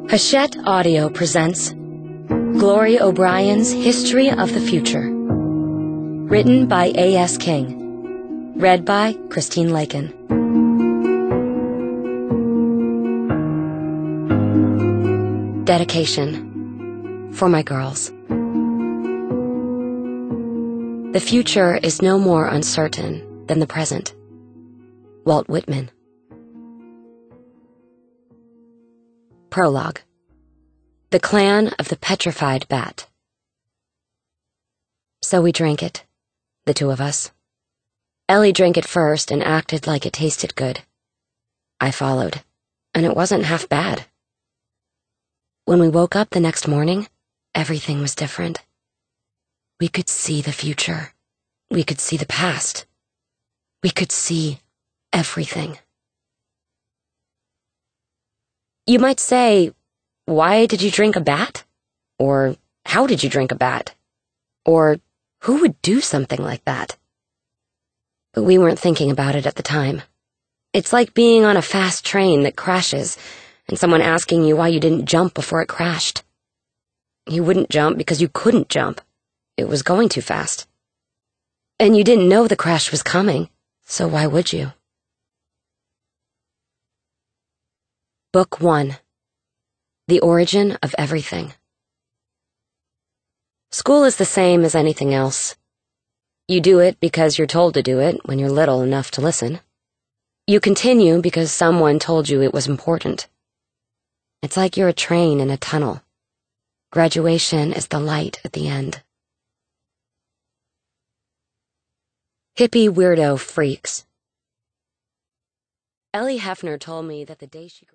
Hachette Audio presents Glory O'Brien's History of the Future. Written by A.S. King. Read by Christine Lakin. Dedication. For my girls. The future is no more uncertain than the present. Walt Whitman. Prologue. The Clan of the Petrified Bat. So we drank it, the two of us. Ellie drank it first and acted like it tasted good. I followed, and it wasn't half bad. When we woke up the next morning, everything was different. We could see the future. We could see the past. We could see everything. You might say, why did you drink a bat? Or how did you drink a bat? Or who would do something like that? But we weren't thinking about it at the time. It's like being on a fast train that crashes and someone asking you why you didn't jump before it crashed. You wouldn't jump because you couldn't jump. It was going too fast. And you didn't know the crash was coming, so why would you? Book 1. The Origin of Everything. School is the same as anything else. You do it because you're told to do it when you're little enough to listen. You continue because someone told you it was important. It's like you're a train in a tunnel. Graduation is the light at the end. Hippie weirdo freaks. Ellie Hefner told me that the day she